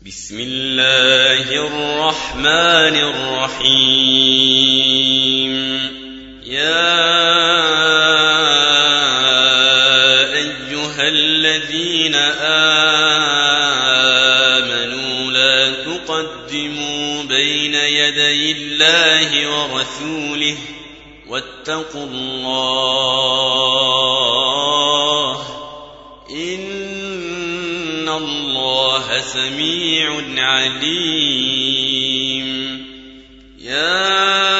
بسم الله الرحمن الرحيم. يا أيها الذين آمنوا لا تقدموا بين يدي الله ورسوله واتقوا الله إن الله سميع عليم. يا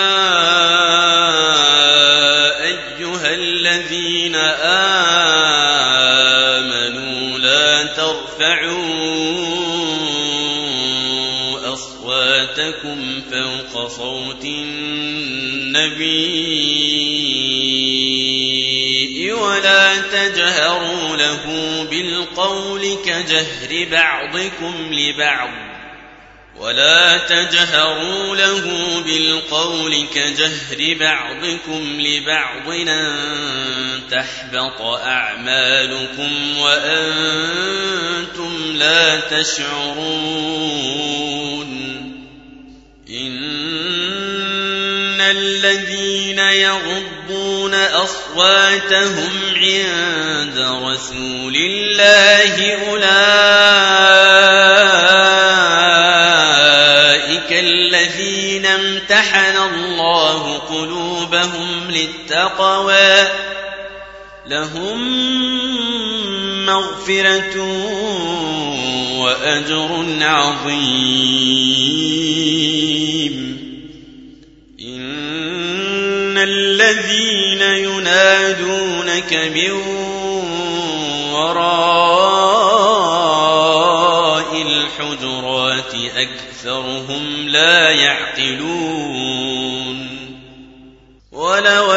أيها الذين آمنوا لا ترفعوا أصواتكم فوق صوت النبي ولا تجهروا له بالقول كجهر بعضكم لبعض أن تحبط أعمالكم وأنتم لا تشعرون. إن الذين يغضون أصواتهم عند رسول الله أولئك الذين امتحن الله قلوبهم للتقوى لهم مغفرة وأجر عظيم. إن الذين ينادونك من وراء الحجرات أكثرهم لا يعقلون. ولو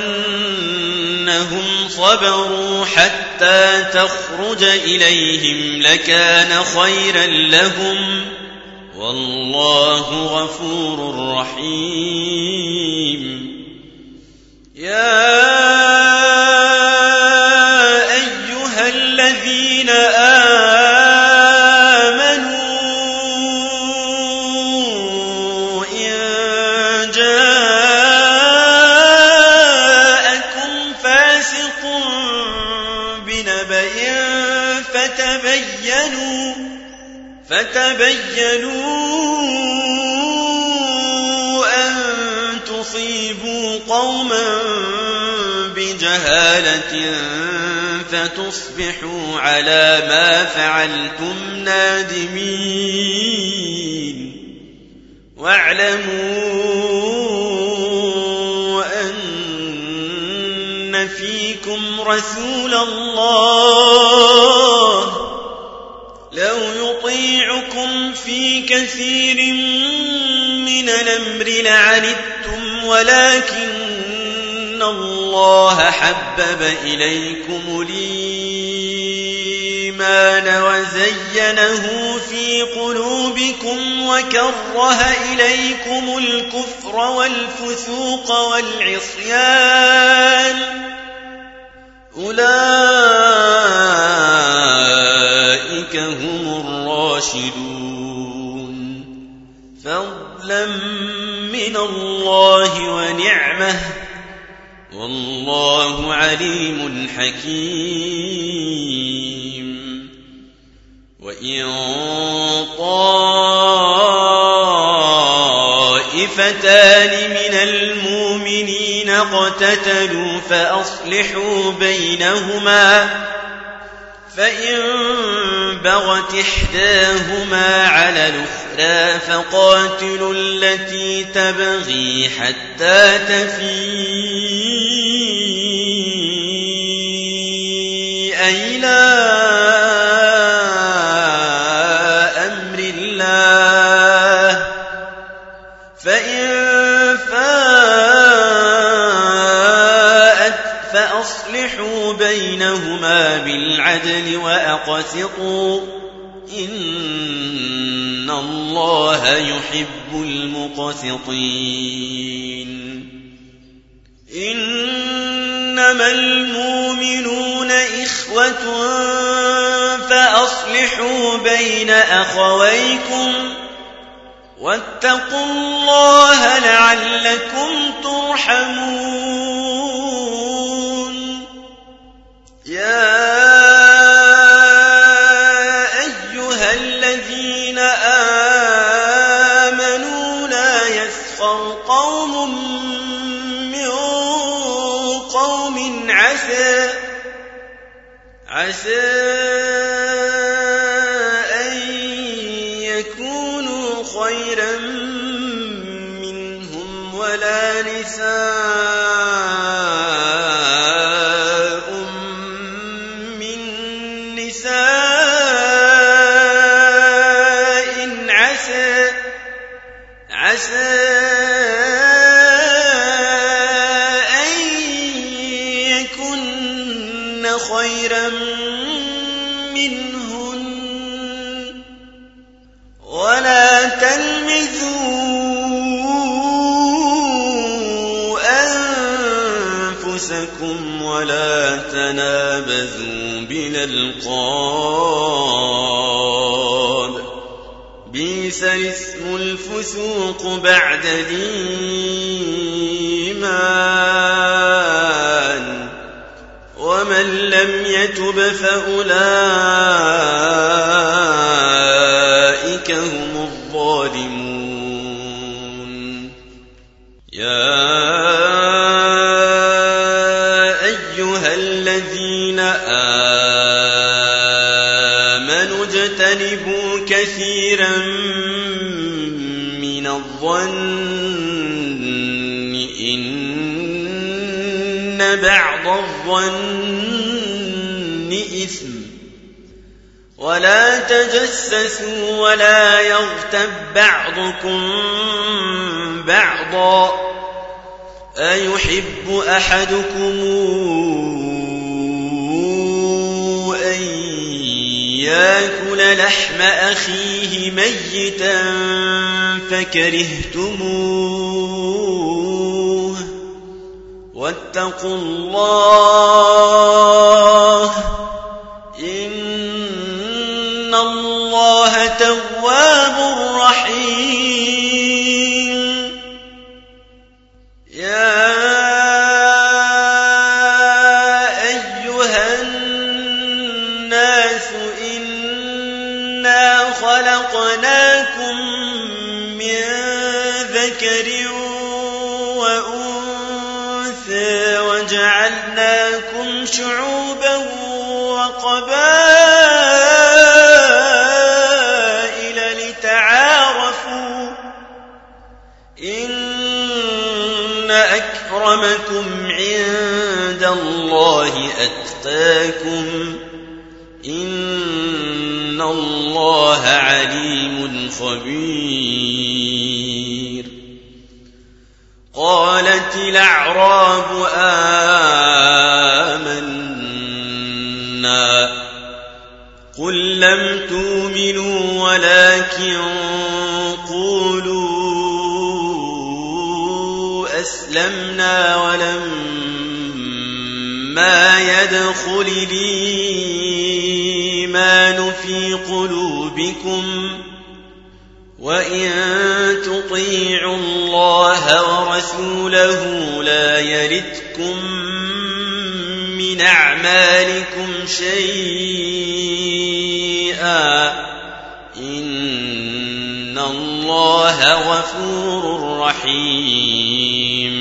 أنهم صبروا حتى تخرج إليهم لكان خيرا لهم والله غفور رحيم. يا أيها الذين آمنوا إن جاءكم فاسق بنبأ فتبينوا أن تصيبوا قوما بجهالة فتصبحوا على ما فعلتم نادمين. واعلموا أن فيكم رسول الله لو يطيعكم في كثير من الأمر لعنتم ولكن الله حبب إليكم الإيمان وزينه في قلوبكم وكره إليكم الكفر والفسوق والعصيان أولئك هم الراشدون فضلا من الله ونعمه والله عليم حكيم. وإن طائفتان من المؤمنين اقتتلوا فأصلحوا بينهما فإن بغت إحداهما على الأخرى فقاتلوا التي تبغي حتى تفيء إلى أمر الله فإن فاءت فأصلحوا بينهما بالعدل وأقسطوا إن الله يحب المقسطين. إنما المؤمنون إخوة فأصلحوا وأصلحوا بين أخويكم واتقوا الله لعلكم ترحمون يا أيها الذين آمنوا لا يسخر قوم من قوم عسى أن يكونوا خيرا منهم ولا نساء من نساء عسى أن يكن خيرا منهن ولا تلمزوا أنفسكم ولا تنابزوا بالألقاب بئس الاسم الفسوق بعد الإيمان ومن لم يتب فأولئك هم الظالمون يا أيها الذين آمنوا اجتنبوا كثيرا من الظن إن بعض الظن إثم ولا تجسسوا ولا يغتب بعضكم بعضا أيحب أحدكم أن يأكل لحم أخيه ميتا فكرهتموه واتقوا الله إن الله تواب رحيم يا أيها الناس إنا خلقناكم من ذكر وأنثى وجعلناكم شعوبا وقبائل لتعارفوا إن أكرمكم عند الله أتقاكم إن الله عليم خبير قالت الأعراب آمنا قل لم تؤمنوا ولكن قولوا أسلمنا ولما يدخل الإيمان في قلوبكم وإن تطيعوا الله ورسوله لا يلتكم من أعمالكم شيئا إن الله غفور رحيم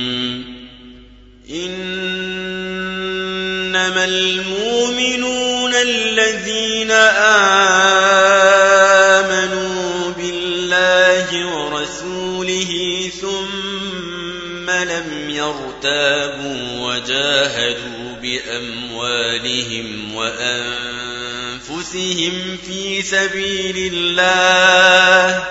إنما المؤمنون الذين آمنوا بالله ورسوله ثم لم يرتابوا وجاهدوا بأموالهم وأنفسهم في سبيل الله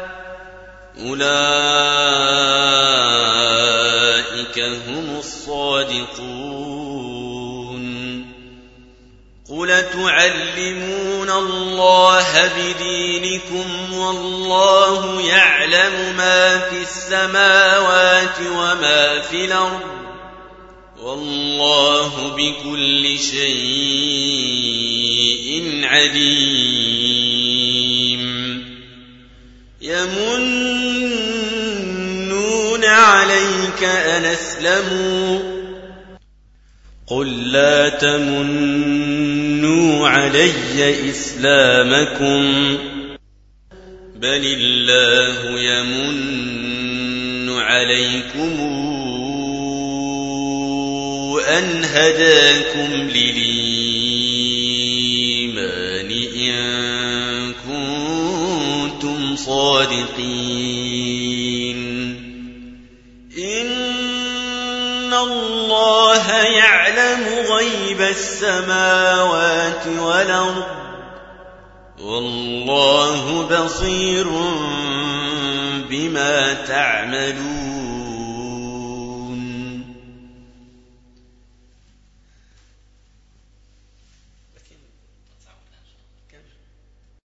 أولئك هم الصادقون قل تعلمون الله بدينكم والله يعلم ما في السماوات وما في الأرض والله بكل شيء عليم يمنون عليك أن أسلموا قل لا تمنوا علي إسلامكم بل الله يمن عليكم أن هداكم للإيمان إن كنتم صادقين إن الله يعلم غيب السماوات والأرض والله بصير بما تعملون